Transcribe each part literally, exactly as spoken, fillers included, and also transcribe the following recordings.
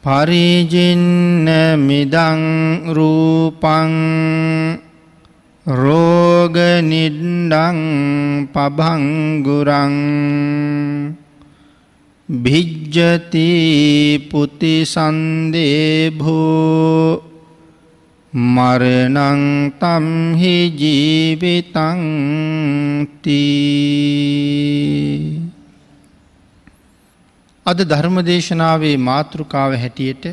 පරිජින්න මිදං රූපං රෝග නිඩ්ඩං පභංගුරං භිජ්ජති පුති සන්දේභෝ මරණං තම්හි ජීවිතං තී. අද ධර්මදේශනාවේ මාතෘකාව හැටියට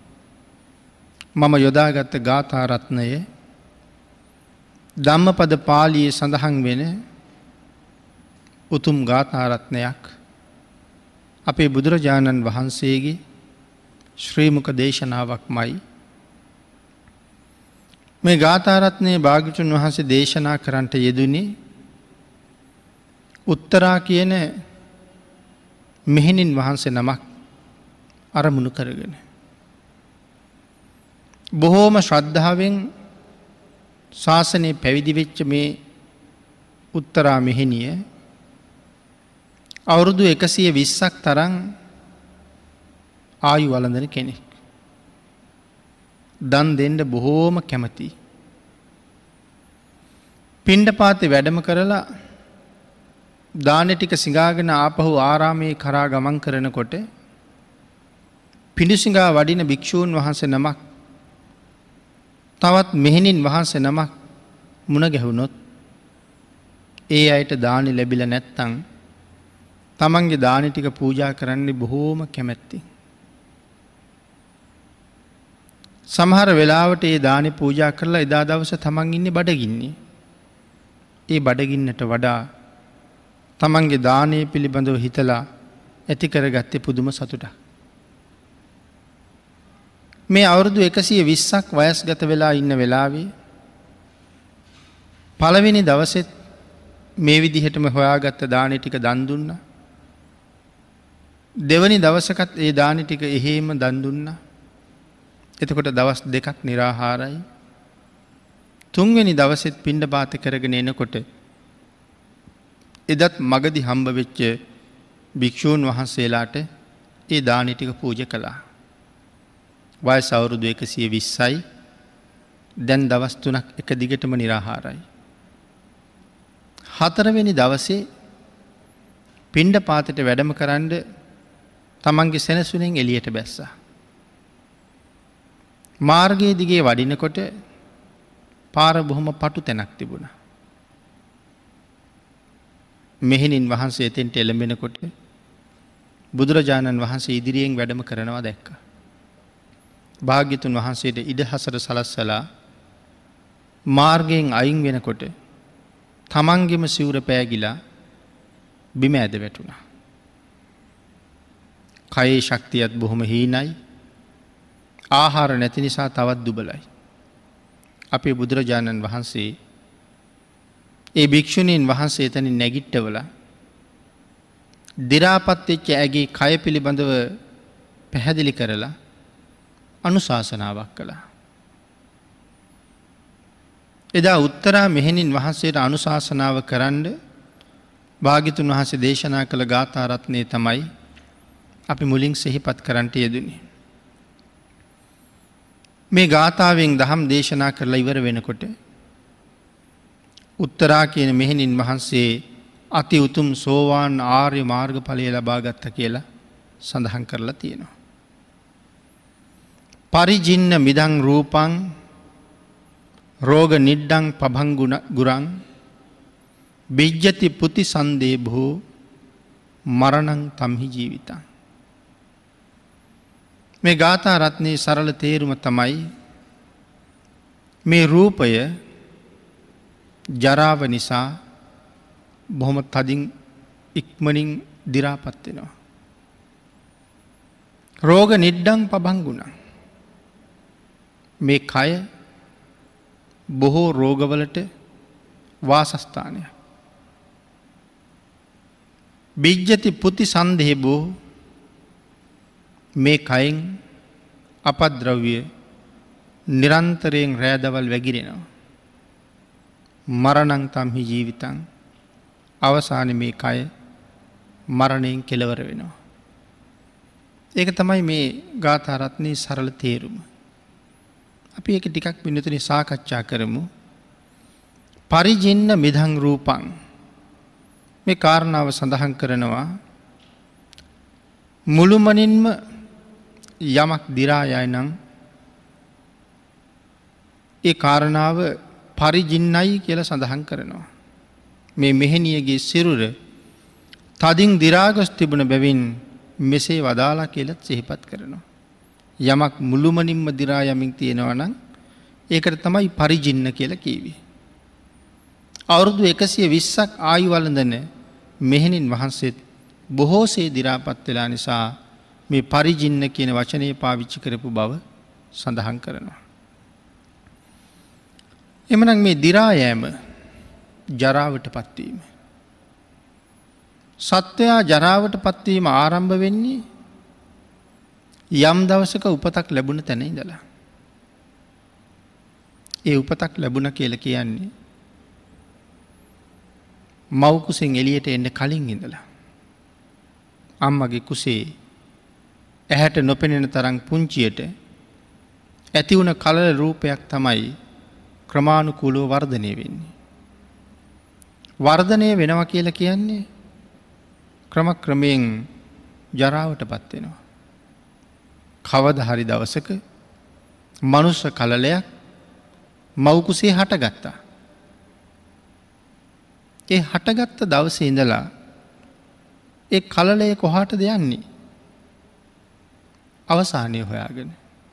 මම යොදාගත් ගාථා රත්නය ධම්මපද පාළියේ සඳහන් වෙන උතුම් ගාථා රත්නයක්. අපේ බුදුරජාණන් වහන්සේගේ ශ්‍රී මුක දේශනාවක්මයි. මේ ගාථා රත්නයේ භාග්‍යවතුන් වහන්සේ දේශනා කරන්නට යෙදුනේ උත්තරා කියන මෙහෙණින් වහන්සේ නමක් අරමුණු කරගෙන. බොහෝම ශ්‍රද්ධාවෙන් ශාසනයේ පැවිදි වෙච්ච මේ උත්තරා මෙහෙණිය අවුරුදු එකසිය විස්සක් තරම් ආයු වළඳන කෙනෙක්. දන් දෙන්න බොහෝම කැමති. පිණ්ඩපාතේ වැඩම කරලා දානෙ ටික සිඟාගෙන ආපහු ආරාමයේ කරා ගමන් කරනකොට පිඬුසිඟා වඩින භික්ෂූන් වහන්සේ නමක් තවත් මෙහෙණින් වහන්සේ නමක් මුණ ගැහුනොත් ඒ අයට දානි ලැබිලා නැත්තම් තමන්ගේ දානි ටික පූජා කරන්නේ බොහෝම කැමැත්තෙන්. සමහර වෙලාවට ඒ දානි පූජා කරලා එදා දවසේ තමන් ඉන්නේ බඩගින්නේ. ඒ බඩගින්නට වඩා තමන්ගේ දානය පිළිබඳව හිතලා ඇති කරගත්තේ පුදුම සතුටක්. මේ අවුරුදු එකසිය විස්සක් වයස්ගත වෙලා ඉන්න වෙලාවේ පළවෙනි දවසෙත් මේ විදිහටම හොයාගත්ත දානි ටික දන් දුන්නා. දෙවනි දවසකත් ඒ දානි ටික එහෙම දන් දුන්නා. එතකොට දවස් දෙකක් නිරාහාරයි. තුන්වෙනි දවසෙත් පිණ්ඩපාත කරගෙන එනකොට එදත් මගදි හම්බ වෙච්ච භික්ෂූන් වහන්සේලාට ඒ දානි ටික පූජ කළා. වයස අවුරුදු එකසිය විස්සයි. දැන් දවස් තුනක් එක දිගටම නිරාහාරයි. හතරවෙනි දවසේ පිණ්ඩපාතයට වැඩම කරන්න තමන්ගේ සෙනසුනෙන් එළියට බැස්සා. මාර්ගයේ දිගේ වඩිනකොට පාර බොහොම පටු තැනක් තිබුණා. මෙහෙණින් වහන්සේ එතෙන්ට එළඹෙනකොට බුදුරජාණන් වහන්සේ ඉදිරියෙන් වැඩම කරනවා දැක්කා. භාග්‍යතුන් වහන්සේට ඉඩහසර සලස්සලා මාර්ගයෙන් අයින් වෙනකොට තමන්ගෙම සිවුර පෑගිලා බිම ඇද වැටුණා. කයේ ශක්තියත් බොහොම හීනයි. ආහාර නැති නිසා තවත් දුබලයි. අපේ බුදුරජාණන් වහන්සේ ඒ භික්ෂුණීන් වහන්සේ එතනින් නැගිට්ටවලා දි รา පත් වෙච්ච ඇගේ කය පිළිබඳව පැහැදිලි කරලා අනුශාසනාවක් කළා. එදා උත්තරා මෙහෙණින් වහන්සේට අනුශාසනාව කරන්න භාග්‍යතුන් වහන්සේ දේශනා කළ ගාථා රත්නය තමයි අපි මුලින් සිහිපත් කරන්නට යෙදුනේ. මේ ගාථාවෙන් දහම් දේශනා කරලා ඉවර වෙනකොට උත්තරා කියන මෙහෙණින් වහන්සේ අති උතුම් සෝවාන් ආර්ය මාර්ගඵලය ලබා ගත්ත කියලා සඳහන් කරලා තියෙනවා. පරිජින්න මිදං රූපං රෝග නිඩ්ඩං පභංගුණ ගුරං භිජ්ජති පුති සන්දේභෝ මරණං තම්හි ජීවිතං. මේ ගාථා රත්නයේ සරල තේරුම තමයි මේ රූපය ජරාව නිසා බොහොම තදින් ඉක්මනින් දි รา පත් වෙනවා. රෝග නිඩ්ඩං පභංගුණ මේ කය බොහෝ රෝගවලට වාසස්ථානය. භිජ්ජති පුති සන්දේභෝ මේ කයෙන් අපද්‍රව්‍ය නිරන්තරයෙන් රෑදවල් වැగిරෙනවා. මරණං තම්හි ජීවිතං අවසානයේ මේ කය මරණයෙන් කෙලවර වෙනවා. ඒක තමයි මේ ගාථා රත්නයේ සරල තේරුම. අපි ඒක ටිකක් පින්නතුනි සාකච්ඡා කරමු. පරිජින්න මිදං රූපං මේ කාරණාව සඳහන් කරනවා මුළුමනින්ම යමක් දි รา යයි නම් ඒ කාරණාව පරිජින්නයි කියලා සඳහන් කරනවා. මේ මෙහෙණියගේ සිරුර තදින් දි รา ගොස් තිබුණ බැවින් මෙසේ වදාලා කියලා සිහිපත් කරනවා. යමක් මුළුමනින්ම දි รา යමින් තියෙනවා නම් ඒකට තමයි පරිජින්න කියලා කියවේ. අවුරුදු එකසිය විස්සක් ආයු වළඳන මෙහෙණින් වහන්සේත් බොහෝසේ දි รา පත් වෙලා නිසා මේ පරිජින්න කියන වචනේ පාවිච්චි කරපු බව සඳහන් කරනවා. එමනම් මේ දි รา යෑම ජරාවට පත්වීම. සත්වයා ජරාවට පත්වීම ආරම්භ වෙන්නේ යම් දවසක උපතක් ලැබුණ තැන ඉඳලා. ඒ උපතක් ලැබුණ කියලා කියන්නේ මව් කුසෙන් එළියට එන්න කලින් ඉඳලා. අම්මගේ කුසේ ඇහැට නොපෙනෙන තරම් පුංචියට ඇති වුණ කලල රූපයක් තමයි ක්‍රමානුකූලව වර්ධනය වෙන්නේ. වර්ධනය වෙනවා කියලා කියන්නේ ක්‍රමක්‍රමයෙන් ජරාවට පත් වෙනවා. කවදා හරි දවසක මනුස්ස කලලයක් මව් කුසේ හටගත්තා. ඒ හටගත්ත දවසේ ඉඳලා ඒ කලලය කොහාටද යන්නේ? අවසානය හොයාගෙන.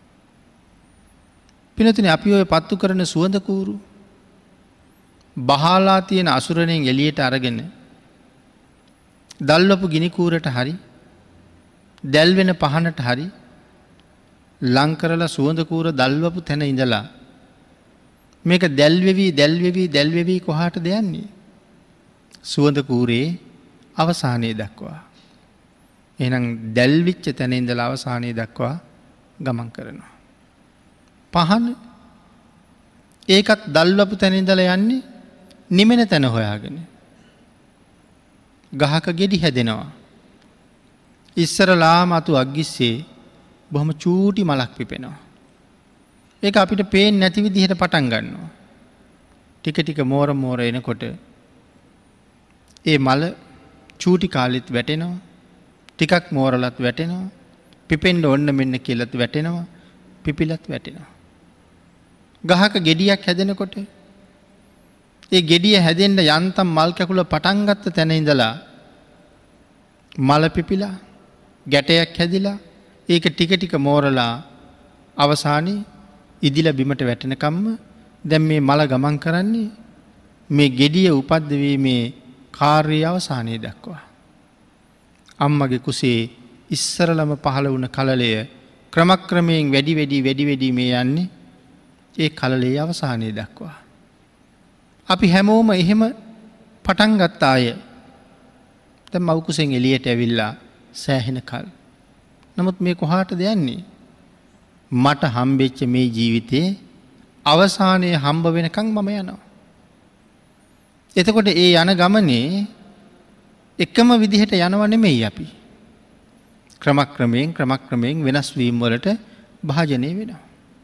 පිනතුනේ අපි ඔය පත්තු කරන සුවඳ කූරු බහලා තියෙන අසුරණයෙන් එළියට අරගෙන දැල්වපු ගිනි කූරට හරි දැල් වෙන පහනට හරි ලං කරලා සුවඳ කූර දැල්වපු තැන ඉඳලා මේක දැල් වෙවි දැල් වෙවි දැල් වෙවි කොහාටද යන්නේ? සුවඳ කූරේ අවසානයේ දක්වා. එහෙනම් දැල් විච්ච තැන ඉඳලා අවසානයේ දක්වා ගමන් කරනවා. පහන ඒකත් දැල්වපු තැන ඉඳලා යන්නේ නිමෙන තැන හොයාගෙන. ගහක ගෙඩි හැදෙනවා. ඉස්සරලාම අතු අග්ගිස්සේ බොහොම චූටි මලක් පිපෙනවා. ඒක අපිට පේන්නේ නැති විදිහට පටන් ගන්නවා. ටික ටික මෝර මෝර එනකොට ඒ මල චූටි කාලෙත් වැටෙනවා. ටිකක් මෝරලත් වැටෙනවා. පිපෙන්න ඕන්න මෙන්න කියලාත් වැටෙනවා. පිපිලත් වැටෙනවා. ගහක ගෙඩියක් හැදෙනකොට ඒ ගෙඩිය හැදෙන්න යන්තම් මල් කැකුල පටන් ගත්ත තැන ඉඳලා මල පිපිලා ගැටයක් හැදිලා ඒක ටික ටික මෝරලා අවසානයේ ඉදිලා බිමට වැටෙනකම්ම දැන් මේ මල ගමන් කරන්නේ මේ ගෙඩිය උපද්දවීමේ කාර්යය අවසානයේ දක්වා. අම්මගේ කුසේ ඉස්සරලම පහළ වුණ කලලය ක්‍රමක්‍රමයෙන් වැඩි වැඩි වැඩි වැඩි මේ යන්නේ ඒ කලලයේ අවසානයේ දක්වා. අපි හැමෝම එහෙම පටන් ගත්ත අය දැන් මව් කුසෙන් එළියට ඇවිල්ලා සෑහෙන කල්. නමුත් මේ කොහාටද යන්නේ? මට හම්බෙච්ච මේ ජීවිතේ අවසානයේ හම්බ වෙනකන් මම යනවා. එතකොට ඒ යන ගමනේ එකම විදිහට යනව නෙමෙයි අපි. ක්‍රමක්‍රමයෙන් ක්‍රමක්‍රමයෙන් වෙනස් වීම වලට භාජනය වෙනවා.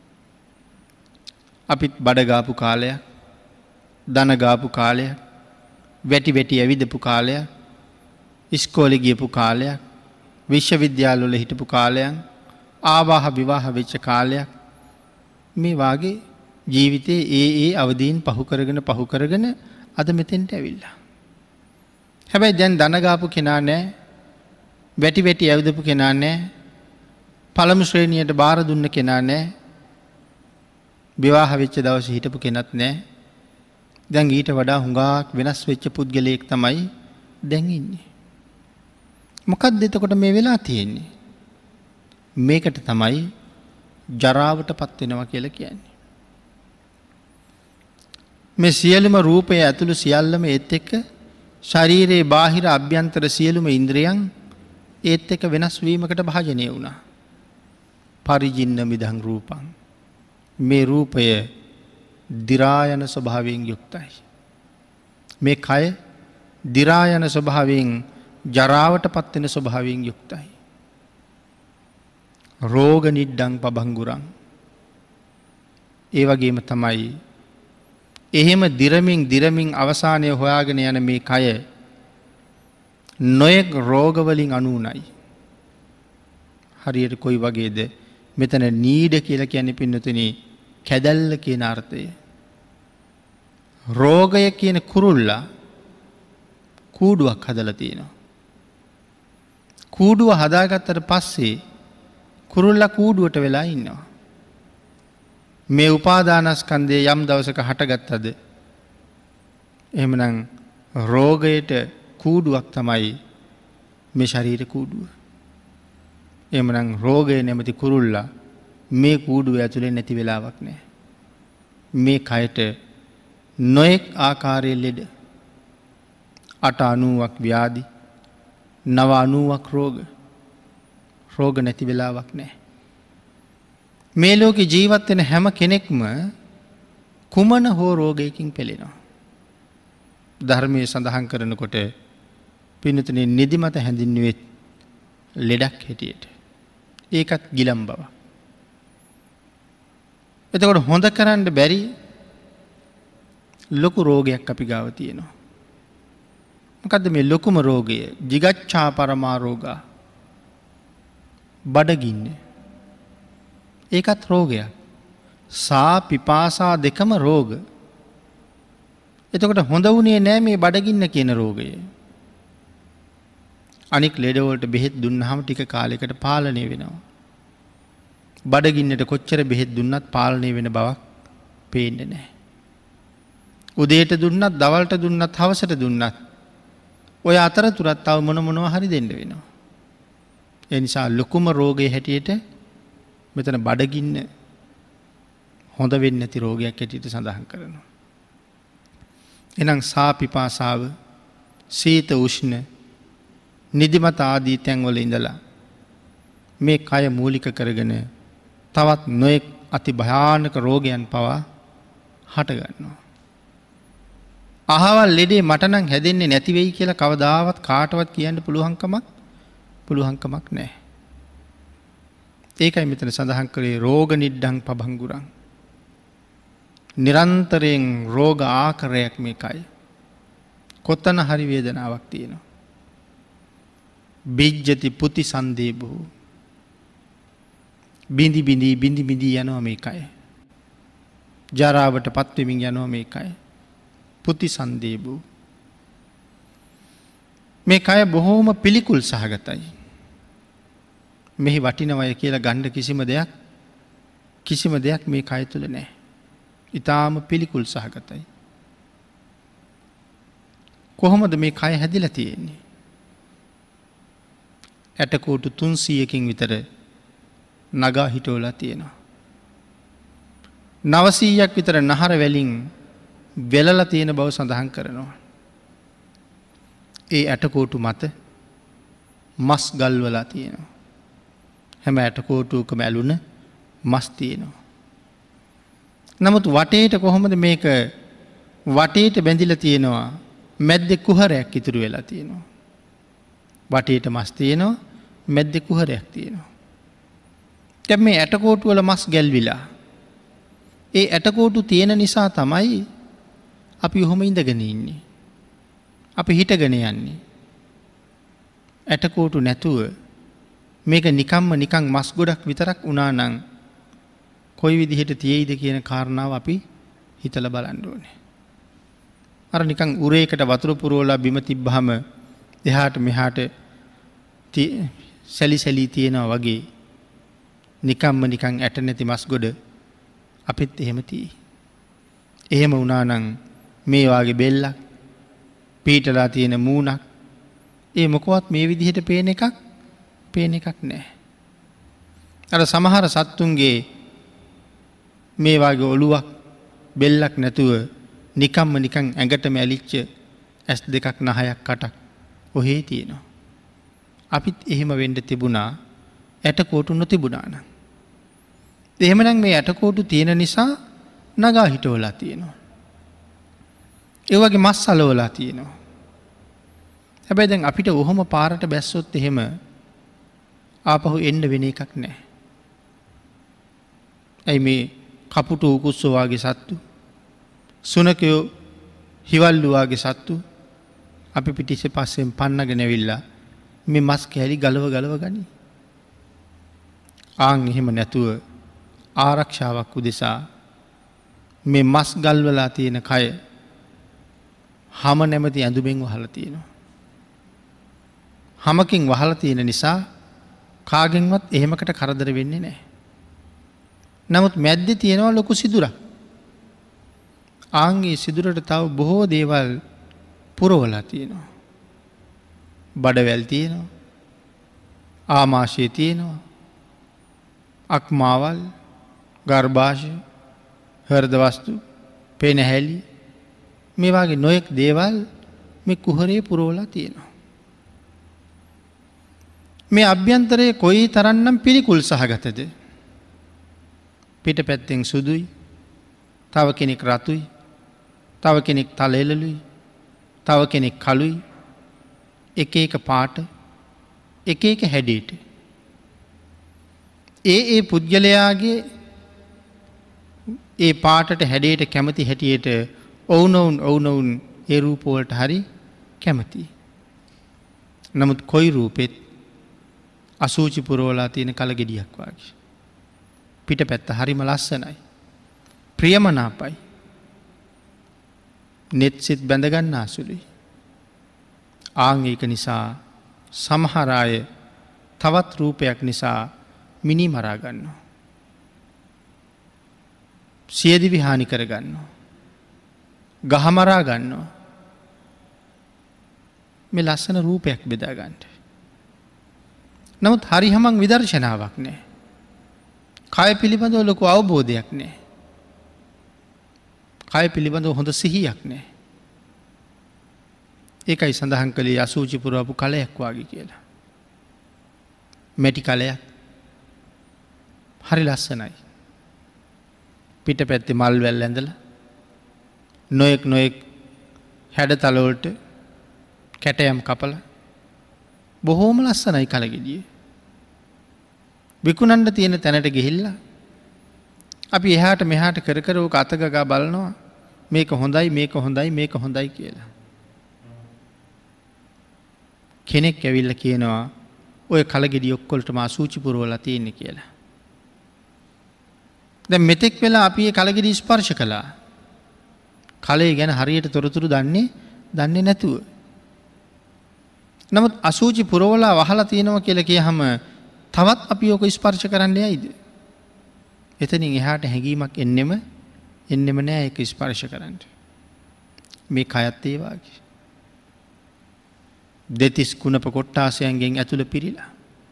අපිත් බඩ ගාපු කාලයක්, දන ගාපු කාලයක්, වැටි වැටි ඇවිදපු කාලයක්, ඉස්කෝලේ ගියපු කාලයක්, විශ්වවිද්‍යාලවල හිටපු කාලයක්, ආවාහ විවාහ වෙච්ච කාලයක්, මේ වාගේ ජීවිතේ ඒ ඒ අවදීන් පහු කරගෙන පහු කරගෙන අද මෙතෙන්ට ඇවිල්ලා. හැබැයි දැන් දන ගාපු කෙනා නැහැ, වැටි වැටි ඇවිදපු කෙනා නැහැ, පළමු ශ්‍රේණියට බාර දුන්න කෙනා නැහැ, විවාහ වෙච්ච දවසේ හිටපු කෙනත් නැහැ. දැන් ඊට වඩා හුඟක් වෙනස් වෙච්ච පුද්ගලයෙක් තමයි දැන් ඉන්නේ. මොකක්ද එතකොට මේ වෙලා තියෙන්නේ? මේකට තමයි ජරාවට පත් වෙනවා කියලා කියන්නේ. මේ සියලුම රූපය ඇතුළු සියල්ලම ඒත් එක්ක ශරීරයේ බාහිර අභ්‍යන්තර සියලුම ඉන්ද්‍රියන් ඒත් එක්ක වෙනස් වීමකට භාජනය වුණා. පරිජින්න මිදං රූපං. මේ රූපය දි รา යන ස්වභාවයෙන් යුක්තයි. මේ කය දි รา යන ස්වභාවයෙන් ජරාවට පත් වෙන ස්වභාවයෙන් යුක්තයි. රෝග නිඩ්ඩං පබංගුරං. ඒ වගේම තමයි එහෙම දිරමින් දිරමින් අවසානය හොයාගෙන යන මේ කය නොයෙක් රෝගවලින් අනූනයි. හරියට කොයි වගේද මෙතන නීඩ කියලා කියන්නේ පින්නතුනි කැදැල්ල කියන අර්ථය. රෝගය කියන කුරුල්ලා කූඩුවක් හදලා තියෙනවා. කූඩුව හදාගත්තට පස්සේ කුරුල්ලා කූඩුවට වෙලා ඉන්නවා. මේ උපාදානස්කන්ධය යම් දවසක හටගත්තද එහෙමනම් රෝගයට කූඩුවක් තමයි මේ ශරීර කූඩුව. එහෙමනම් රෝගය නැමැති කුරුල්ලා මේ කූඩුව ඇතුලේ නැති වෙලාවක් නැහැ. මේ කයට නොඑක් ආකාරයේ ලෙඩ අට අනූවක් ව්‍යාධි නව අනූවක් රෝග රෝග නැති වෙලාවක් නැහැ. මේ ලෝකේ ජීවත් වෙන හැම කෙනෙක්ම කුමන හෝ රෝගයකින් පෙළෙනවා. ධර්මයේ සඳහන් කරනකොට පින්නතුනේ නිදිමත හැඳින්වෙත් ලෙඩක් හැටියට. ඒකත් ගිලම් බව. එතකොට හොඳ කරන්න බැරි ලොකු රෝගයක් අපි ගාව තියෙනවා. මොකද්ද මේ ලොකුම රෝගය? jigacchā parama රෝගා. බඩගින්න. ඒකත් රෝගයක්. සා පිපාසා දෙකම රෝග. එතකොට හොඳ වුණේ නෑ මේ බඩගින්න කියන රෝගය. අනික් ලෙඩ වලට බෙහෙත් දුන්නාම ටික කාලයකට පාලනය වෙනවා. බඩගින්නට කොච්චර බෙහෙත් දුන්නත් පාලනය වෙන බවක් පේන්නේ නැහැ. උදේට දුන්නත්, දවල්ට දුන්නත්, හවසට දුන්නත් ඔය අතරතුරත් තව මොන මොනවා හරි දෙන්න වෙනවා. ඒ නිසා ලොකුම රෝගයේ හැටියට මෙතන බඩගින්න හොඳ වෙන්නේ නැති රෝගයක් හැටියට සඳහන් කරනවා. එහෙනම් සා පිපාසාව, සීත උෂ්ණ, නිදිමත ආදී තැන්වල ඉඳලා මේ කය මූලික කරගෙන තවත් නොයෙක් අති භයානක රෝගයන් පවා හට ගන්නවා. අහවල් ලෙඩේ මට නම් හැදෙන්නේ නැති වෙයි කියලා කවදාවත් කාටවත් කියන්න පුළුවන්කමක් පුළුවන්කමක් නැහැ. ඒකයි මෙතන සඳහන් කරේ රෝග නිඩ්ඩං පබංගුරං. නිරන්තරයෙන් රෝග ආකාරයක් මේ කය. කොතන හරි වේදනාවක් තියෙනවා. බිජ්ජති පුති සන්දේබෝ. බිඳි බිඳි බිඳි බිඳි යනවා මේ කය. ජරාවට පත් වෙමින් යනවා මේ කය. පුති සන්දේබෝ. මේ කය බොහෝම පිළිකුල් සහගතයි. මෙහි වටිනවය කියලා ගන්න කිසිම දෙයක් කිසිම දෙයක් මේ කය තුල නැහැ. ඊටාම පිළිකුල් සහගතයි. කොහොමද මේ කය හැදිලා තියෙන්නේ? ඇටකොටු තුන්සීයකින් විතර නගා හිටවලා තියෙනවා. නවසීයක් විතර නහර වැලින් වෙලලා තියෙන බව සඳහන් කරනවා. ඒ ඇටකොටු මත මස් ගල්වලා තියෙනවා. හැම ඇටකොටුවකම ඇලුන මස් තියෙනවා. නමුත් වටේට කොහොමද මේක වටේට බැඳිලා තියෙනවා? මැද්දේ කුහරයක් ඉතුරු වෙලා තියෙනවා. වටේට මස් තියෙනවා, මැද්දේ කුහරයක් තියෙනවා. දැන් මේ ඇටකොටු වල මස් ගැල්විලා ඒ ඇටකොටු තියෙන නිසා තමයි අපි ඔහොම ඉඳගෙන ඉන්නේ. අපි හිටගෙන යන්නේ. ඇටකොටු නැතුව මේක නිකම්ම නිකන් මස් ගොඩක් විතරක් වුණා නම් කොයි විදිහට තියෙයිද කියන කාරණාව අපි හිතලා බලන්න ඕනේ. අර නිකන් උරේකට වතුර පුරවලා බිම තිබ්බහම එහාට මෙහාට සැලි සැලි තියෙනවා වගේ නිකම්ම නිකන් ඇට නැති මස් ගොඩ අපිත් එහෙම තියෙයි. එහෙම වුණා නම් මේ වාගේ බෙල්ලක් පීටලා තියෙන මූණක් ඒ මොකවත් මේ විදිහට පේන එකක් පේන එකක් නැහැ. අර සමහර සත්තුන්ගේ මේ වාගේ ඔළුවක් බෙල්ලක් නැතුව නිකම්ම නිකන් ඇඟටම ඇලිච්ච ඇස් දෙකක් නහයක් කටක් ඔහේ තියෙනවා. අපිත් එහෙම වෙන්න තිබුණා ඇටකොටු නොතිබුණා නම්. එහෙමනම් මේ ඇටකොටු තියෙන නිසා නගා හිටවලා තියෙනවා. ඒ වගේ මස් අලවලා තියෙනවා. හැබැයි දැන් අපිට ඔහොම පාරට බැස්සොත් එහෙම ආපහු එන්න වෙන එකක් නැහැ. ඇයි මේ කපුටු උකුස්සෝවාගේ සත්තු සුනකයෝ හිවල්ලුවාගේ සත්තු අපි පිටිසේ පස්සෙන් පන්නගෙන ඇවිල්ලා මේ මස් කෑලි ගලව ගලව ගනි. ආන් එහෙම නැතුව ආරක්ෂාවක් උදෙසා මේ මස් ගල්වලා තියෙන කය හම නැමති ඇඳුමෙන් වහලා තියෙනවා. හමකින් වහලා තියෙන නිසා කාගෙන්වත් එහෙමකට කරදර වෙන්නේ නැහැ. නමුත් මැද්දේ තියෙනවා ලොකු සිදුරක්. ආන්ගේ සිදුරට තව බොහෝ දේවල් පුරවලා තියෙනවා. බඩවැල් තියෙනවා. ආමාශය තියෙනවා. අක්මාවල්, ගර්භාෂය, හෘද වස්තු, පෙනහැලි මේ වගේ නොයෙක් දේවල් මේ කුහරයේ පුරවලා තියෙනවා. මේ අභ්‍යන්තරයේ කොයි තරම්නම් පිළිකුල් සහගතද? පිටපැත්තෙන් සුදුයි, තව කෙනෙක් රතුයි, තව කෙනෙක් තලෙලලුයි, තව කෙනෙක් කළුයි, එක එක පාට, එක එක හැඩයට. ඒ ඒ පුද්ගලයාගේ ඒ පාටට හැඩයට කැමති හැටියට ඔවුනොවුන් ඔවුනොවුන් ඒ රූපවලට හරි කැමතියි. නමුත් කොයි රූපෙත් අසූචි පුරවලා තියෙන කලගෙඩියක් වගේ. පිටපැත්ත හරිම ලස්සනයි. ප්‍රියමනාපයි. නෙත් සිත් බැඳගන්න ආසුළුයි. ආන් ඒක නිසා සමහර අය තවත් රූපයක් නිසා මිනි මරා ගන්නවා. සියදිවි හානි කර ගන්නවා. ගහ මරා ගන්නවා. මේ ලස්සන රූපයක් බෙදා ගන්නට. නමුත් හරි හමං විදර්ශනාවක් නැහැ. කය පිළිබඳව ලොකු අවබෝධයක් නැහැ. කය පිළිබඳව හොඳ සිහියක් නැහැ. ඒකයි සඳහන් කළේ අසූචි පුරවපු කලයක් වාගේ කියලා. මැටි කලයක්. හරි ලස්සනයි. පිටපැත්තේ මල් වැල් ඇඳලා නොයෙක් නොයෙක් හැඩතල වලට කැටයම් කපලා බොහෝම ලස්සනයි කලගෙඩිය. විකුණන්න තියෙන තැනට ගිහිල්ලා අපි එහාට මෙහාට කර කර ඕක අත ගගා බලනවා මේක හොඳයි මේක හොඳයි මේක හොඳයි කියලා. කෙනෙක් ඇවිල්ලා කියනවා ඔය කලගෙඩිය ඔක්කොලටම අසූචි පුරවලා තියෙන්නේ කියලා. දැන් මෙතෙක් වෙලා අපි මේ කලගෙඩිය ස්පර්ශ කළා. කලේ ගැන හරියට තොරතුරු දන්නේ දන්නේ නැතුව. නමුත් අසූචි පුරවලා වහලා තියෙනවා කියලා කියහම තවත් අපි ඔක ස්පර්ශ කරන්න යයිද? එතනින් එහාට හැඟීමක් එන්නෙම එන්නෙම නෑ ඒක ස්පර්ශ කරන්න. මේ කයත් ඒ වාගේ. දෙතිස් කුණප කොට්ටාසයන්ගෙන් ඇතුළ පිරීලා.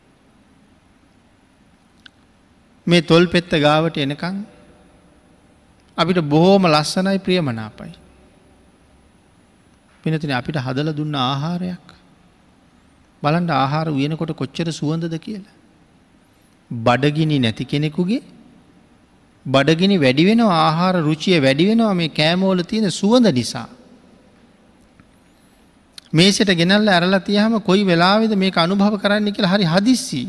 මේ තොල් පෙත්ත ගාවට එනකන් අපිට බොහෝම ලස්සනයි ප්‍රියමනාපයි. පිනතුනේ අපිට හදලා දුන්න ආහාරයක් බලන්න ආහාර උයනකොට කොච්චර සුවඳද කියලා. බඩගිනි නැති කෙනෙකුගේ බඩගිනි වැඩි වෙනවා ආහාර රුචිය වැඩි වෙනවා මේ කෑම වල තියෙන සුවඳ නිසා. මේසෙට ගෙනල්ලා අරලා තියාම කොයි වෙලාවෙද මේක අනුභව කරන්න කියලා හරි හදිස්සි.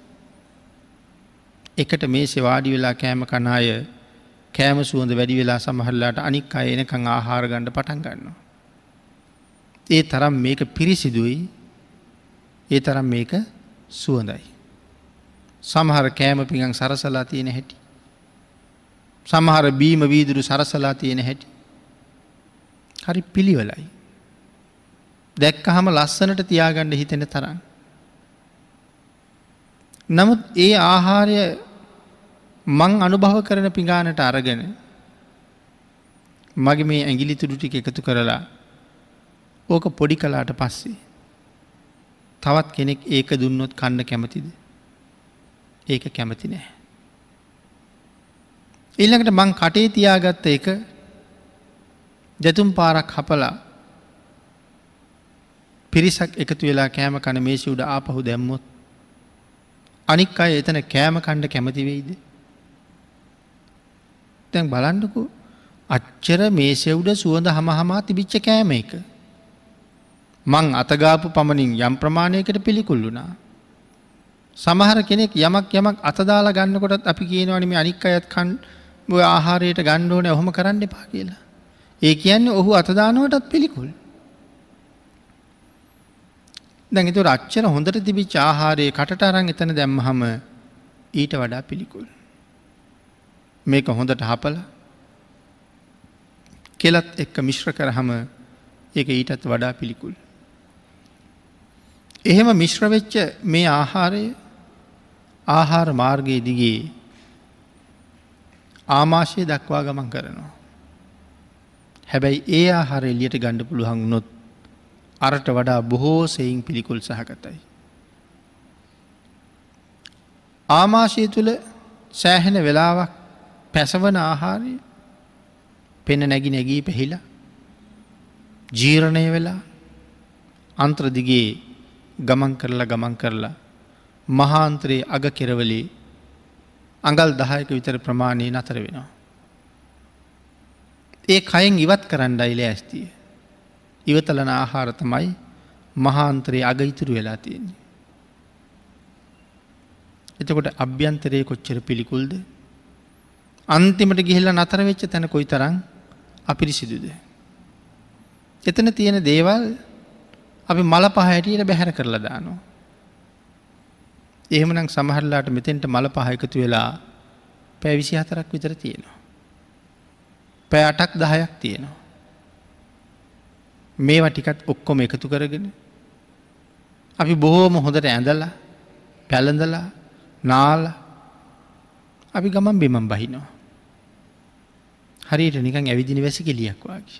එකට මේසේ වාඩි වෙලා කෑම කන අය කෑම සුවඳ වැඩි වෙලා සමහරලාට අනික් අය එනකන් ආහාර ගන්න පටන් ගන්නවා. ඒ තරම් මේක පිරිසිදුයි. ඒ තරම් මේක සුවඳයි. සමහර කෑම පිඟන් සරසලා තියෙන හැටි. සමහර බීම වීදුරු සරසලා තියෙන හැටි. හරි පිළිවෙලයි. දැක්කහම ලස්සනට තියාගන්න හිතෙන තරම්. නමුත් ඒ ආහාරය මං අනුභව කරන පිඟානට අරගෙන මගේ මේ ඇඟිලි තුඩු ටික එකතු කරලා ඕක පොඩි කලාට පස්සේ තවත් කෙනෙක් ඒක දුන්නොත් කන්න කැමතිද? ඒක කැමති නෑ. ඊළඟට මං කටේ තියාගත්ත එක දෙතුන් පාරක් හපලා පිරිසක් එකතු වෙලා කෑම කන මේසෙ උඩ ආපහු දැම්මොත් අනික් අය එතන කෑම කන්න කැමති වෙයිද? දැන් බලන්නකෝ අච්චර මේසෙ උඩ සුවඳ හමහමා තිබිච්ච කෑම එක මං අතගාපු පමණින් යම් ප්‍රමාණයකට පිළිකුල් වුණා. සමහර කෙනෙක් යමක් යමක් අත දාලා ගන්නකොටත් අපි කියනවනේ මේ අනික් අයත් කන් ඔය ආහාරයට ගන්න ඕනේ ඔහොම කරන්න එපා කියලා. ඒ කියන්නේ ඔහු අත දානවටත් පිළිකුල්. දැන් ඒතර අච්චර හොඳට තිබිච්ච ආහාරයේ කටට අරන් එතන දැම්මහම ඊට වඩා පිළිකුල්. මේක හොඳට හපලා කෙලත් එක්ක මිශ්‍ර කරාම ඒක ඊටත් වඩා පිළිකුල්. එහෙම මිශ්‍ර වෙච්ච මේ ආහාරය ආහාර මාර්ගයේ දිගේ ආමාශය දක්වා ගමන් කරනවා. හැබැයි ඒ ආහාරය එළියට ගන්න පුළුවන් වුණොත් අරට වඩා බොහෝ සෙයින් පිළිකුල් සහගතයි. ආමාශය තුල සෑහෙන වෙලාවක් පැසවන ආහාරය පෙන නැගි නැගී පැහිලා ජීර්ණය වෙලා අන්ත්‍ර දිගේ ගමන් කරලා ගමන් කරලා මහාන්තරයේ අග කෙරවලේ අඟල් දහයක විතර ප්‍රමාණය නතර වෙනවා. ඒ කයෙන් ඉවත් කරන්නයි ලෑස්තිය. ඉවතලන ආහාර තමයි මහාන්තරයේ අග ඉතුරු වෙලා තියෙන්නේ. එතකොට අභ්‍යන්තරයේ කොච්චර පිළිකුල්ද? අන්තිමට ගිහිල්ලා නතර වෙච්ච තැන කොයිතරම් අපිරිසිදුද? එතන තියෙන දේවල් අපි මල පහ හැටියට බැහැර කරලා දානවා. එහෙමනම් සමහරලාට මෙතෙන්ට මල පහ එකතු වෙලා පැය විසිහතරක් විතර තියෙනවා. පැය අටක් දහයක් තියෙනවා. මේවා ටිකත් ඔක්කොම එකතු කරගෙන අපි බොහෝම හොඳට ඇඳලා පැළඳලා නාලා අපි ගමන් බිමන් බහිනවා. හරියට නිකන් ඇවිදින වැසිකිළියක් වගේ.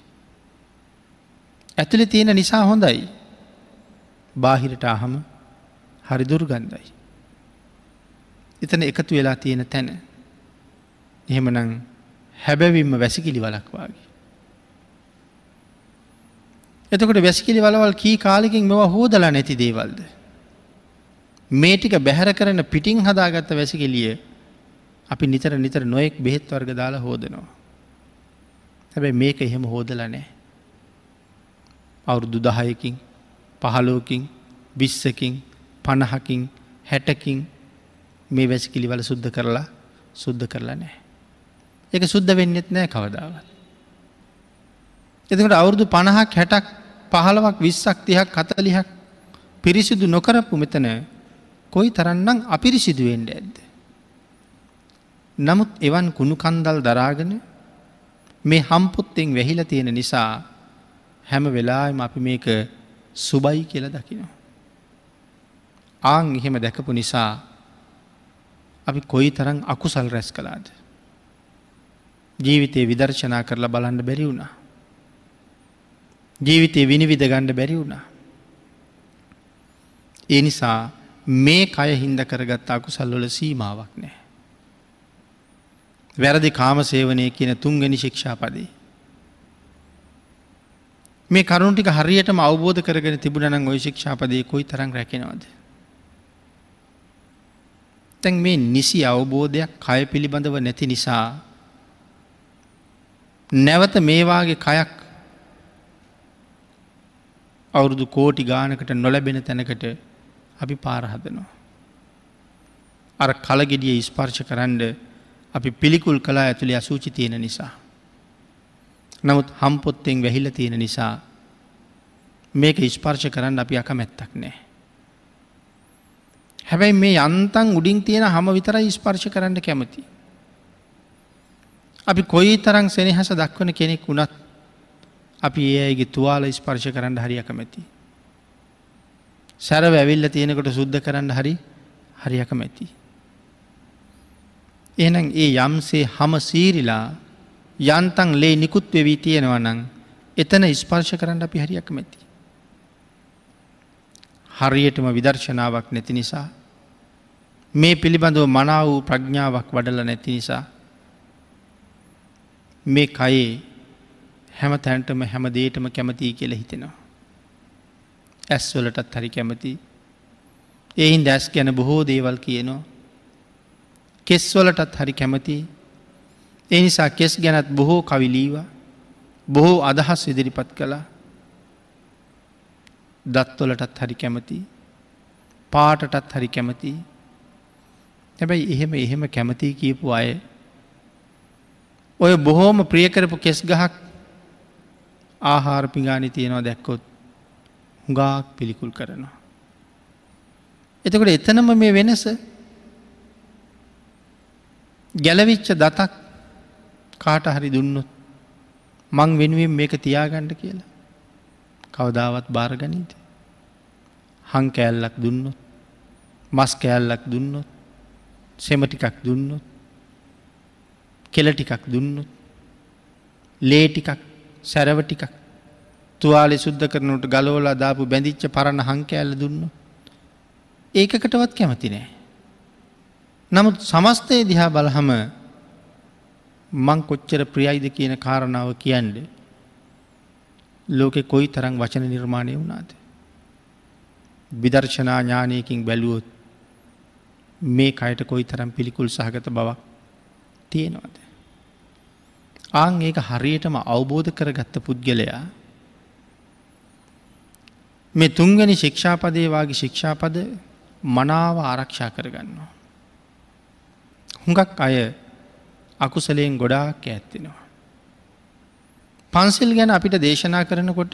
ඇතුලේ තියෙන නිසා හොඳයි. බාහිරට ආවම හරි දුර්ගන්ධයි. එතන එකතු වෙලා තියෙන තැන එහෙමනම් හැබැවින්ම වැසිකිලි වලක් වගේ. එතකොට වැසිකිලි වලවල් කී කාලෙකින් මේවා හොදලා නැති දේවල්ද? මේ ටික බැහැර කරන පිටින් හදාගත්ත වැසිකිලිය අපි නිතර නිතර නොයෙක් බෙහෙත් වර්ග දාලා හොදනවා. හැබැයි මේක එහෙම හොදලා නැහැ. අවුරුදු දහයකින් පහළොවකින් විස්සකින් පනහකින් හැටකින් මේ වැසිකිලි වල සුද්ධ කරලා සුද්ධ කරලා නැහැ. ඒක සුද්ධ වෙන්නේත් නැහැ කවදාවත්. එතකොට අවුරුදු පනහක් හැටක් පහළොවක් විස්සක් තිහක් හතළිහක් පිරිසිදු නොකරපු මෙතන කොයි තරම්නම් අපිරිසිදු වෙන්නේ ඇද්ද? නමුත් එවන් කුණු කන්දල් දරාගෙන මේ හම්පොත්තෙන් වැහිලා තියෙන නිසා හැම වෙලාවෙම අපි මේක සුබයි කියලා දකිනවා. ආන් එහෙම දැකපු නිසා අපි කොයි තරම් අකුසල් රැස් කළාද? ජීවිතේ විදර්ශනා කරලා බලන්න බැරි වුණා. ජීවිතේ විනිවිද ගන්න බැරි වුණා. ඒ නිසා මේ කය හින්ද කරගත් අකුසල් වල සීමාවක් නැහැ. වැරදි කාම සේවනය කියන තුන්වෙනි ශික්ෂාපදේ. මේ කරුණු ටික හරියටම අවබෝධ කරගෙන තිබුණා නම් ওই ශික්ෂාපදේ කොයි තරම් රැකෙනවද? දැන් මේ නිසි අවබෝධයක් කය පිළිබඳව නැති නිසා නැවත මේ වාගේ කයක් අවුරුදු කෝටි ගානකට නොලැබෙන තැනකට අපි පාර හදනවා. අර කලගෙඩිය ස්පර්ශ කරන්න අපි පිළිකුල් කළා ඇතුලේ අසුචි තියෙන නිසා. නමුත් හම්පොත්තෙන් වැහිලා තියෙන නිසා මේක ස්පර්ශ කරන්න අපි අකමැත්තක් නැහැ. හැබැයි මේ යන්තම් උඩින් තියෙන හැම විතරයි ස්පර්ශ කරන්න කැමති. අපි කොයිතරම් සෙනෙහස දක්වන කෙනෙක් වුණත් අපි ඒ අයගේ තුවාල ස්පර්ශ කරන්න හරි අකමැති. සරව ඇවිල්ලා තියෙනකොට සුද්ධ කරන්න හරි හරි අකමැති. එහෙනම් ඒ යම්සේ හැම සීරිලා යන්තම් ලේ නිකුත් වෙවි තියෙනවා නම් එතන ස්පර්ශ කරන්න අපි හරි අකමැති. හරියටම විදර්ශනාවක් නැති නිසා මේ පිළිබඳව මනා වූ ප්‍රඥාවක් වඩලා නැති නිසා මේ කයේ හැම තැනටම හැම දෙයකටම කැමතියි කියලා හිතෙනවා. ඇස් වලටත් හරි කැමති. ඒ හින්දා ඇස් ගැන බොහෝ දේවල් කියනවා. කෙස් වලටත් හරි කැමති. ඒ නිසා කෙස් ගැනත් බොහෝ කවි ලීවා. බොහෝ අදහස් ඉදිරිපත් කළා. දත් වලටත් හරි කැමති. පාටටත් හරි කැමති. හැබැයි එහෙම එහෙම කැමති කියපු අය ඔය බොහෝම ප්‍රිය කරපු කෙස් ගහක් ආහාර පිඟානි තියෙනවා දැක්කොත් හුඟක් පිළිකුල් කරනවා. එතකොට එතනම මේ වෙනස ගැලවිච්ච දතක් කාට හරි දුන්නොත් මං වෙනුවෙන් මේක තියාගන්න කියලා කවදාවත් බාරගනීද? හං කෑල්ලක් දුන්නොත්, මස් කෑල්ලක් දුන්නොත්, සෙම ටිකක් දුන්නොත්, කෙල ටිකක් දුන්නොත්, ලේ ටිකක්, සැරව ටිකක් තුවාලේ සුද්ධ කරනකොට ගලවලා දාපු බැඳිච්ච පරණ හං කෑල්ල දුන්නොත් ඒකකටවත් කැමති නෑ. නමුත් සමස්තය දිහා බලහම මං කොච්චර ප්‍රියයිද කියන කාරණාව කියන්නේ ලෝකෙ කොයි තරම් වචන නිර්මාණය වුණාද? විදර්ශනා ඥානයකින් බැලුවොත් මේ කයට කොයි තරම් පිළිකුල් සහගත බවක් තියෙනවද? ආන් ඒක හරියටම අවබෝධ කරගත්ත පුද්ගලයා මේ තුන්වෙනි ශික්ෂාපදේ වාගේ ශික්ෂාපද මනාව ආරක්ෂා කරගන්නවා. හුඟක් අය අකුසලයෙන් ගොඩාක් ඈත් වෙනවා. පන්සිල් ගැන අපිට දේශනා කරනකොට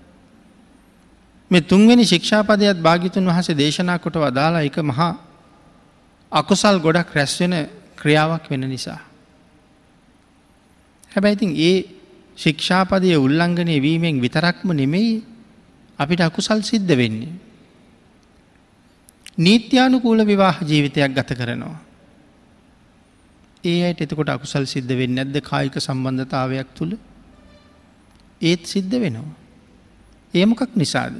මේ තුන්වෙනි ශික්ෂාපදයට භාග්‍යතුන් වහන්සේ දේශනා කොට වදාලා එක මහා අකුසල් ගොඩක් රැස් වෙන ක්‍රියාවක් වෙන නිසා. හැබැයි ඉතින් ඒ ශික්ෂාපදයේ උල්ලංඝනය වීමෙන් විතරක්ම නෙමෙයි අපිට අකුසල් සිද්ධ වෙන්නේ. නීත්‍යානුකූල විවාහ ජීවිතයක් ගත කරනවා. ඒ අයට එතකොට අකුසල් සිද්ධ වෙන්නේ නැද්ද කායික සම්බන්ධතාවයක් තුල? ඒත් සිද්ධ වෙනවා. ඒ මොකක් නිසාද?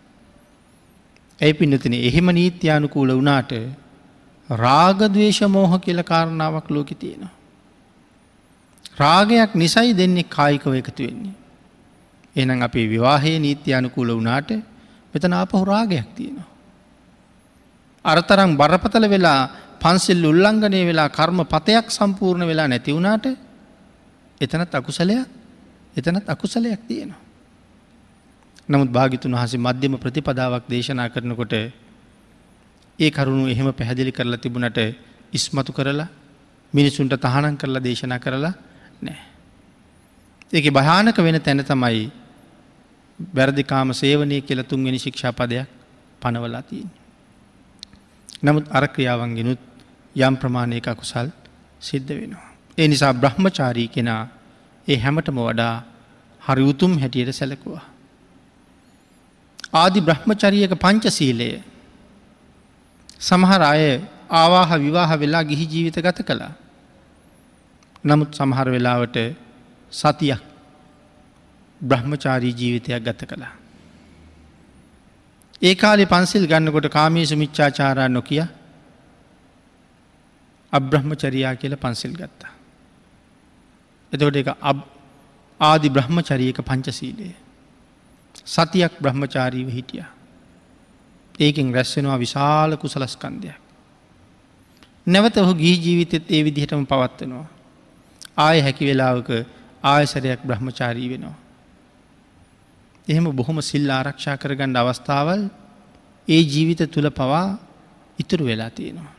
ඒ පින්නතුනේ එහෙම නීත්‍යානුකූල වුණාට රාග ద్వේෂ මෝහ කියලා කාරණාවක් ලෝකේ තියෙනවා. රාගයක් නිසයි දෙන්නේ කායිකව එකතු වෙන්නේ. එහෙනම් අපේ විවාහයේ නීත්‍යානුකූල වුණාට මෙතන ආපහු රාගයක් තියෙනවා. අරතරම් බරපතල වෙලා පන්සිල් උල්ලංඝනය වෙලා කර්මපතයක් සම්පූර්ණ වෙලා නැති වුණාට එතනත් අකුසලයක් එතනත් අකුසලයක් තියෙනවා. නමුත් භාග්‍යතුන් වහන්සේ මධ්‍යම ප්‍රතිපදාවක් දේශනා කරනකොට ඒ කරුණු එහෙම පැහැදිලි කරලා තිබුණට ඉස්මතු කරලා මිනිසුන්ට තහනම් කරලා දේශනා කරලා නැහැ. ඒකේ භයානක වෙන තැන තමයි වැරදි කාම සේවනය කියලා තුන්වෙනි ශික්ෂාපදයක් පනවලා තියෙන්නේ. නමුත් අර ක්‍රියාවන්ගෙනුත් යම් ප්‍රමාණයක අකුසල් සිද්ධ වෙනවා. ඒ නිසා බ්‍රහ්මචාරී කෙනා ඒ හැමතෙම වඩා හරි උතුම් හැටියට සැලකුවා. ආදි බ්‍රහ්මචාරියක පංචශීලය සමහර අය ආවාහ විවාහ වෙලා ගිහි ජීවිත ගත කළා. නමුත් සමහර වෙලාවට සතියක් බ්‍රහ්මචාරී ජීවිතයක් ගත කළා. ඒ කාලේ පන්සිල් ගන්නකොට කාමීසු මිච්ඡාචාරා නොකිය අබ්‍රහ්මචර්යා කියලා පන්සිල් ගත්තා. එතකොට ඒක ආදි බ්‍රහ්මචාරියක පංචශීලය. සතියක් බ්‍රහ්මචාරීව හිටියා. ඒකෙන් රැස් වෙනවා විශාල කුසලස්කන්ධයක්. නැවත ඔහු ගිහි ජීවිතෙත් ඒ විදිහටම පවත්වනවා. ආය හැකි වෙලාවක ආයසරයක් බ්‍රහ්මචාරී වෙනවා. එහෙම බොහොම සිල් ආරක්ෂා කරගන්න අවස්ථාවල් ඒ ජීවිත තුල පවා ඉතුරු වෙලා තියෙනවා.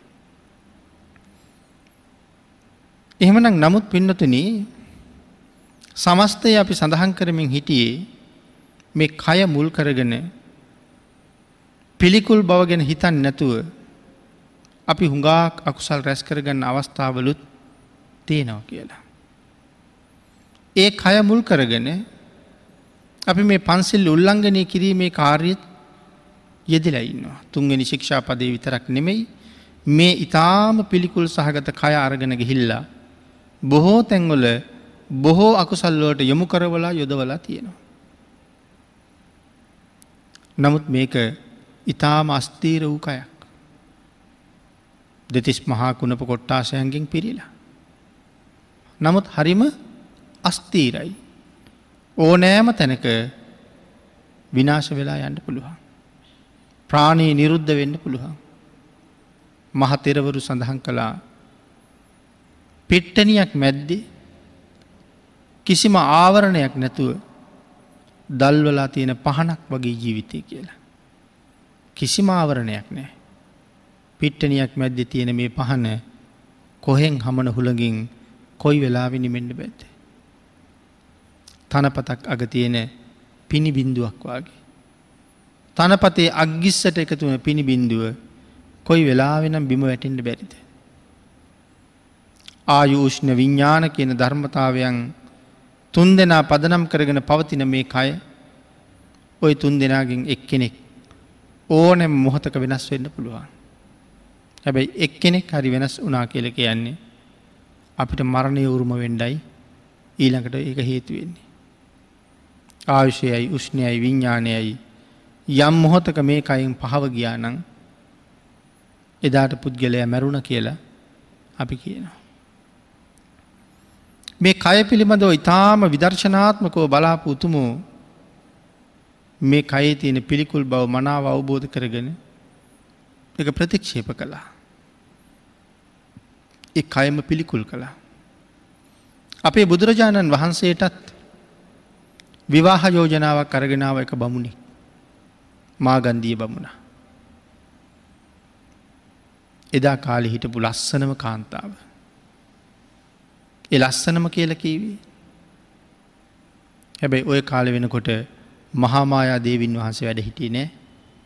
එහෙමනම් නමුත් පින්නතුනි සමස්තය අපි සඳහන් කරමින් හිටියේ මේ කය මුල් කරගෙන පිළිකුල් බව ගැන හිතන්නේ නැතුව අපි හුඟක් අකුසල් රැස් කරගන්න අවස්ථාවලුත් තියෙනවා කියලා. ඒ කය මුල් කරගෙන අපි මේ පන්සිල් උල්ලංඝනය කිරීමේ කාර්යයත් යෙදලා ඉන්නවා. තුන්වෙනි ශික්ෂාපදේ විතරක් නෙමෙයි මේ ඊටාම පිළිකුල් සහගත කය අරගෙන ගිහිල්ලා බොහෝ තැන්වල බොහෝ අකුසල් වලට යොමු කරවලා යොදවලා තියෙනවා. නමුත් මේක ඊටාම අස්තීර වූ කයක්. දෙතිස් මහා කුණප කොට්ටාසයන්ගෙන් පිරීලා. නමුත් හරිම අස්තීරයි. ඕනෑම තැනක විනාශ වෙලා යන්න පුළුවන්. ප්‍රාණී නිරුද්ධ වෙන්න පුළුවන්. මහ තෙරවරු සඳහන් කළා පිට්ටනියක් මැද්දේ කිසිම ආවරණයක් නැතුව දල්වලා තියෙන පහනක් වගේ ජීවිතය කියලා. කිසිම ආවරණයක් නැහැ. පිට්ටනියක් මැද්දේ තියෙන මේ පහන කොහෙන් හමන හුළඟින් කොයි වෙලාවෙ නිමෙන්න බැද්ද? තනපතක් අග තියෙන පිනි බින්දුවක් වාගේ. තනපතේ අග්ගිස්සට එකතු වෙන පිනි බින්දුව කොයි වෙලාවෙ නම් බිම වැටෙන්න බැරිද? ආයු උෂ්ණ විඥාන කියන ධර්මතාවයන් තුන් දෙනා පදනම් කරගෙන පවතින මේ කය ওই තුන් දෙනාගෙන් එක්කෙනෙක් ඕනෑම මොහොතක වෙනස් වෙන්න පුළුවන්. හැබැයි එක්කෙනෙක් හරි වෙනස් වුණා කියලා කියන්නේ අපිට මරණය උරුම වෙන්නයි ඊළඟට ඒක හේතු වෙන්නේ. ආයුෂයයි උෂ්ණයයි විඥානයයි යම් මොහොතක මේ කයින් පහව ගියා නම් එදාට පුද්ගලයා මැරුණ කියලා අපි කියනවා. මේ කය පිළිබඳව ඊටාම විදර්ශනාත්මකව බලාපු උතුමෝ මේ කයේ තියෙන පිළිකුල් බව මනාව අවබෝධ කරගෙන ඒක ප්‍රතික්ෂේප කළා. ඒ කයම පිළිකුල් කළා. අපේ බුදුරජාණන් වහන්සේටත් විවාහ යෝජනාවක් අරගෙන ආව එක බමුණෙක්. මාගන්ධිය බමුණා. එදා කාලේ හිටපු ලස්සනම කාන්තාව. ඒ ලස්සනම කියලා කිව්වේ. හැබැයි ওই කාලේ වෙනකොට මහා මායා දේවින් වහන්සේ වැඩ හිටියේ නෑ.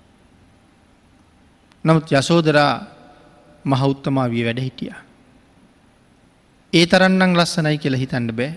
නමුත් යසෝදරා මහ උත්තමාවිය වැඩ හිටියා. ඒ තරම්නම් ලස්සනයි කියලා හිතන්න බෑ.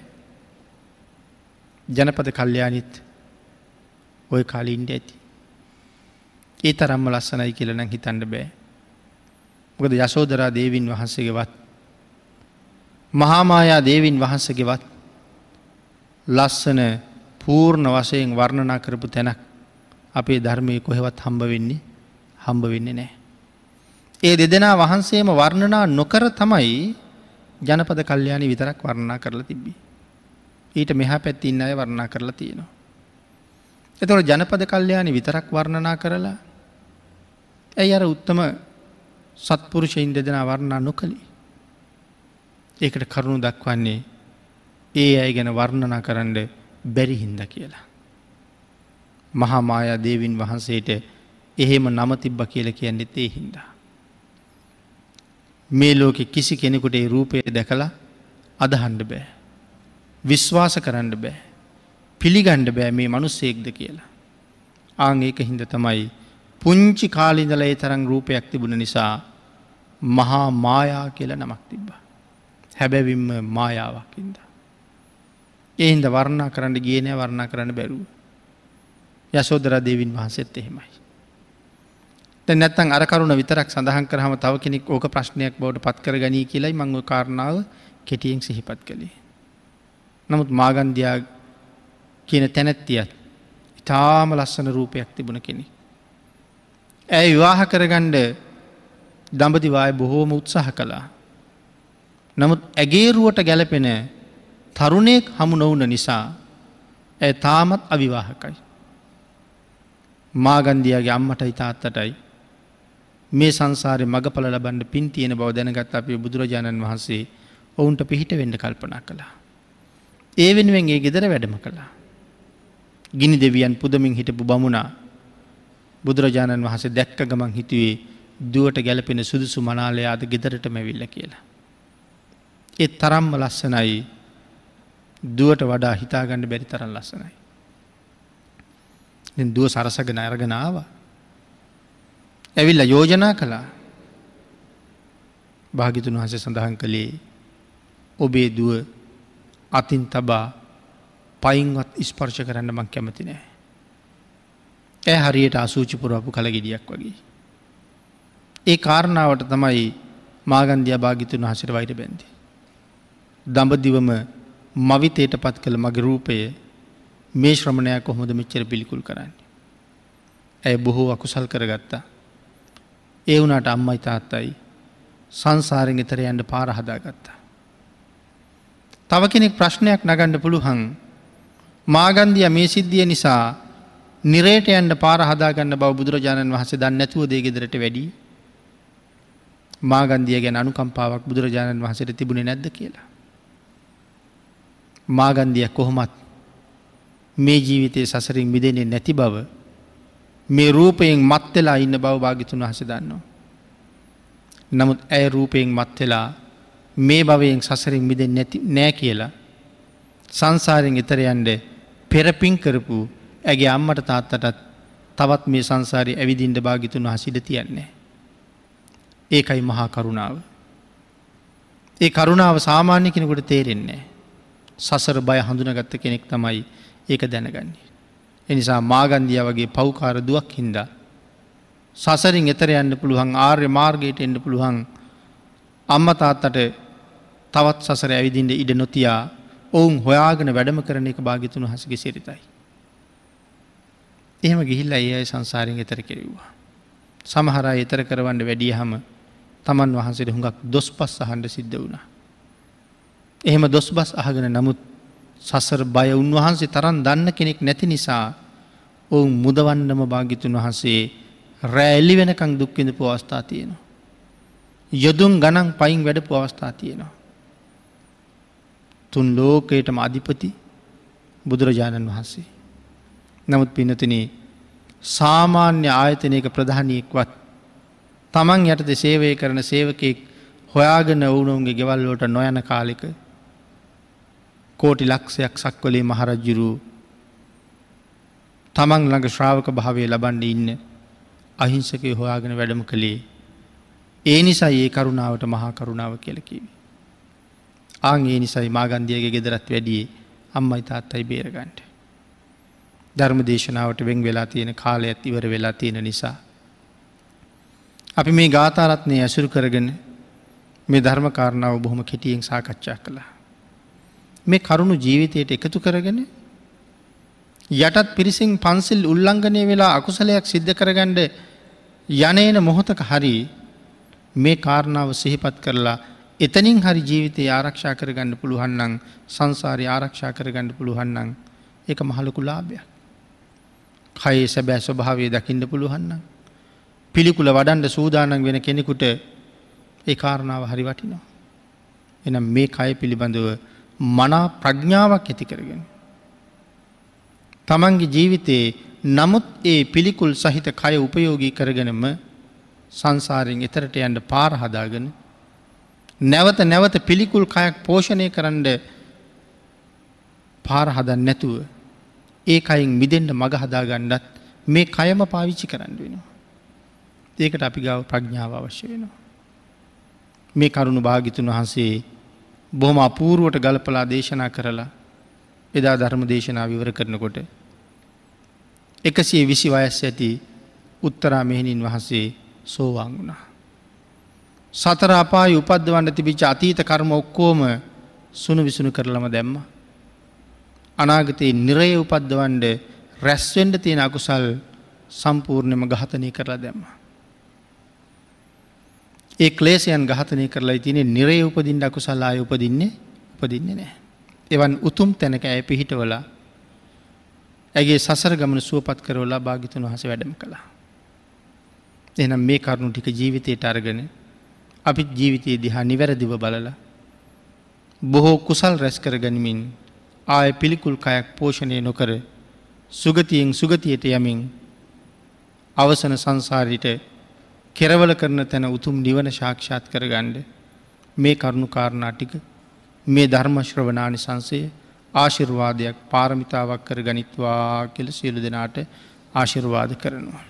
ජනපද කල්යාණිත් ওই කාලේ ඉඳ ඇති. ඒ තරම්ම ලස්සනයි කියලා නම් හිතන්න බෑ. මොකද යසෝදරා දේවින් වහන්සේගේවත් මහා මායා දේවින් වහන්සේගේවත් ලස්සන පූර්ණ වශයෙන් වර්ණනා කරපු තැනක් අපේ ධර්මයේ කොහෙවත් හම්බ වෙන්නේ හම්බ වෙන්නේ නැහැ. ඒ දෙදෙනා වහන්සේම වර්ණනා නොකර තමයි ජනපද කල්යාණි විතරක් වර්ණනා කරලා තිබ්බේ. ඊට මෙහා පැත්තේ ඉන්න අය වර්ණනා කරලා තියෙනවා. එතකොට ජනපද කල්යාණි විතරක් වර්ණනා කරලා ඇයි අර උත්තම සත්පුරුෂයින් දෙදෙනා වර්ණනා නොකළේ? ඒකට කරුණු දක්වන්නේ ඒ අය ගැන වර්ණනා කරන්න බැරි හින්දා කියලා. මහා මායා දේවින් වහන්සේට එහෙම නම තිබ්බා කියලා කියන්නේත් ඒ හින්දා. මේ ලෝකෙ කිසි කෙනෙකුට ඒ රූපය දැකලා අදහන්න බෑ. විශ්වාස කරන්න බෑ. පිළිගන්න බෑ මේ මිනිස්සෙක්ද කියලා. ආන් ඒක හින්දා තමයි පුංචි කාලේ ඉඳලා ඒ තරම් රූපයක් තිබුණ නිසා මහා මායා කියලා නමක් තිබ්බා. හැබැවින්ම මායාවක් හින්දා. ඒ හින්දා වර්ණනා කරන්න ගියේ නෑ, වර්ණනා කරන්න බැරුව. යශෝදරා දේවින් වහන්සේත් එහෙමයි. දැන් නැත්තම් අර කරුණ විතරක් සඳහන් කරාම තව කෙනෙක් ඕක ප්‍රශ්නයක් බවට පත් කරගනී කියලායි මම ওই කාරණාව කෙටියෙන් සිහිපත් කළේ. නමුත් මාගන්ධියා කියන තැනැත්තියත් ඉතාම ලස්සන රූපයක් තිබුණ කෙනෙක්. ඇය විවාහ කරගන්න දඹදිවාය බොහෝම උත්සාහ කළා. නමුත් ඇගේරුවට ගැලපෙන තරුණයෙක් හමු නොවුන නිසා ඇය තාමත් අවිවාහකයි. මාගන්ධියාගේ අම්මටයි තාත්තටයි මේ සංසාරේ මගඵල ලබන්න පින් තියෙන බව දැනගත් අපේ බුදුරජාණන් වහන්සේ ඔවුන්ට පිහිට වෙන්න කල්පනා කළා. ඒ වෙනුවෙන් ඒ ගෙදර වැඩම කළා. ගිනි දෙවියන් පුදමින් හිටපු බමුණා බුදුරජාණන් වහන්සේ දැක්ක ගමන් හිතුවේ දුවට ගැලපෙන සුදුසු මනාලය ආද ගෙදරටම ඇවිල්ලා කියලා. ඒ තරම්ම ලස්සනයි, දුවට වඩා හිතාගන්න බැරි තරම් ලස්සනයි. දැන් දුව සරසගෙන අරගෙන ආවා. ඇවිල්ලා යෝජනා කළා. භාග්‍යතුන් වහන්සේ සඳහන් කළේ ඔබේ දුව අතින් තබා පයින්වත් ස්පර්ශ කරන්න මං කැමති නෑ. ඇය හරියට අසූචි පුරවපු කලගෙඩියක් වගේ. ඒ කාරණාවට තමයි මාගන්ධියා භාග්‍යතුන් වහන්සේට වෛර බැන්දේ. දඹදිවම මවිතයට පත් කළ මගේ රූපය මේ ශ්‍රමණයා කොහොමද මෙච්චර පිළිකුල් කරන්නේ? ඇය බොහෝ අකුසල් කරගත්තා. ඒ වුණාට අම්මයි තාත්තයි සංසාරෙන් එතර යන්න පාර හදාගත්තා. තව කෙනෙක් ප්‍රශ්නයක් නගන්න පුළුවන්. මාගන්ධියා මේ සිද්ධිය නිසා නිරේට යන්න පාර හදාගන්න බව බුදුරජාණන් වහන්සේ දන්නේ නැතුව දේ ගෙදරට වැඩි. මාගන්ධිය ගැන අනුකම්පාවක් බුදුරජාණන් වහන්සේට තිබුණේ නැද්ද කියලා. මාගන්ධියා කොහොමත් මේ ජීවිතයේ සසරින් මිදෙන්නේ නැති බව, මේ රූපයෙන් මත් වෙලා ඉන්න බව භාග්‍යතුන් වහන්සේ දන්නවා. නමුත් ඇය රූපයෙන් මත් වෙලා මේ භවයෙන් සසරින් මිදෙන්නේ නැති නෑ කියලා සංසාරයෙන් ඈතර යන්න පෙරපින් කරපු ඇගේ අම්මට තාත්තටත් තවත් මේ සංසාරේ ඇවිදින්න භාග්‍යතුන් වහන්සේ ඉඩ තියන්නේ. ඒකයි මහා කරුණාව. ඒ කරුණාව සාමාන්‍ය කෙනෙකුට තේරෙන්නේ නැහැ. සසර බය හඳුනාගත්ත කෙනෙක් තමයි ඒක දැනගන්නේ. ඒ නිසා මාගන්දියා වගේ පෞකාර දුවක් හින්දා සසරින් එතර යන්න පුළුවන් ආර්ය මාර්ගයට එන්න පුළුවන් අම්මා තාත්තට තවත් සසර ඇවිදින්න ඉඩ නොතියා ඔවුන් හොයාගෙන වැඩම කරන එක භාග්‍යතුන් වහන්සේගේ සිරිතයි. එහෙම ගිහිල්ලා ඒ අය සංසාරයෙන් එතර කෙරුවා. සමහර අය එතර කරවන්න වැඩියහම තමන් වහන්සේට හුඟක් දොස්පස් අහන්න සිද්ධ වුණා. එහෙම දොස්පස් අහගෙන නමුත් සසර බය උන්වහන්සේ තරම් දන්න කෙනෙක් නැති නිසා ඔවුන් මුදවන්නම භාග්‍යතුන් වහන්සේ රැ එළි වෙනකන් දුක් විඳපු අවස්ථා තියෙනවා. යොදුන් ගණන් පයින් වැඩපු අවස්ථා තියෙනවා. තුන් ලෝකයටම අධිපති බුදුරජාණන් වහන්සේ. නමුත් පින්නතුනි සාමාන්‍ය ආයතනයක ප්‍රධානියෙක්වත් තමන් යටතේ සේවය කරන සේවකෙක් හොයාගෙන වුණුන්ගේ ගෙවල් වලට නොයන කාලෙක කෝටි ලක්ෂයක් සක්වලේ මහරජුරු තමන් ළඟ ශ්‍රාවක භාවය ලබන්න ඉන්න අහිංසකයෝ හොයාගෙන වැඩම කළේ. ඒ නිසා ඒ කරුණාවට මහා කරුණාව කියලා කිව්වේ. ආන් ඒ නිසායි මාගන්දියගේ ගෙදරත් වැඩියේ අම්මයි තාත්තයි බේරගන්න. ධර්ම දේශනාවට වෙන් වෙලා තියෙන කාලයත් ඉවර වෙලා තියෙන නිසා අපි මේ ගාථා රත්නය ඇසුරු කරගෙන මේ ධර්ම කාරණාව බොහොම කෙටියෙන් සාකච්ඡා කළා. මේ කරුණු ජීවිතයට එකතු කරගෙන යටත් පිරිසින් පන්සිල් උල්ලංඝනය වෙලා අකුසලයක් සිද්ධ කරගන්න යන්නේන මොහොතක හරි මේ කාරණාව සිහිපත් කරලා එතනින් හරි ජීවිතය ආරක්ෂා කරගන්න පුළුවන් නම් සංසාරය ආරක්ෂා කරගන්න පුළුවන් නම් ඒක මහ ලොකු ලාභයක්. කයේ සැබෑ ස්වභාවය දකින්න පුළුවන් නම් පිළිකුල වඩන්න සූදානම් වෙන කෙනෙකුට ඒ කාරණාව හරි වටිනවා. එහෙනම් මේ කය පිළිබඳව මනා ප්‍රඥාවක් ඇති කරගෙන තමන්ගේ ජීවිතේ නමුත් ඒ පිළිකුල් සහිත කය උපයෝගී කරගෙනම සංසාරයෙන් එතරට යන්න පාර හදාගෙන නැවත නැවත පිළිකුල් කයක් පෝෂණය කරන්න පාර හදන්න නැතුව ඒ කයින් මිදෙන්න මඟ හදාගන්නත් මේ කයම පාවිච්චි කරන්න වෙනවා. ඒකට අපි ගාව ප්‍රඥාව අවශ්‍ය වෙනවා. මේ කරුණු භාග්‍යතුන් වහන්සේ බොහොම අපූර්වට ගලපලා දේශනා කරලා එදා ධර්ම දේශනාව විවර කරනකොට එකසිය විසි වයස් ඇති උත්තරා මෙහෙණින් වහන්සේ සෝවාන් වුණා. සතර අපායේ උපද්දවන්න තිබිච්ච අතීත කර්ම ඔක්කොම සුණු විසුණු කරලම දැම්මා. අනාගතේ නිරය උපද්දවන්න රැස් වෙන්න තියෙන අකුසල් සම්පූර්ණයෙන්ම ඝාතනය කරලා දැම්මා. ඒ ක්ලේශයන් ඝාතනය කරලා ඉතිනේ නිරය උපදින්න අකුසල ආය උපදින්නේ උපදින්නේ නැහැ. එවන් උතුම් තැනක ඇය පිහිටවලා ඇගේ සසර ගමන සුවපත් කරවලා භාග්‍යතුන් වහන්සේ වැඩම කළා. එහෙනම් මේ කරුණු ටික ජීවිතයට අරගෙන අපි ජීවිතයේ දිහා නිවැරදිව බලලා බොහෝ කුසල් රැස් කරගනිමින් ආය පිළිකුල් කයක් පෝෂණය නොකර සුගතියෙන් සුගතියට යමින් අවසන සංසාරයට කෙරවල කරන තැන උතුම් නිවන සාක්ෂාත් කරගන්න මේ කරුණු කාරණා ටික මේ ධර්ම ශ්‍රවණානිසංසය ආශිර්වාදයක් පාරමිතාවක් කරගනිත්වා කියලා සියලු දෙනාට ආශිර්වාද කරනවා.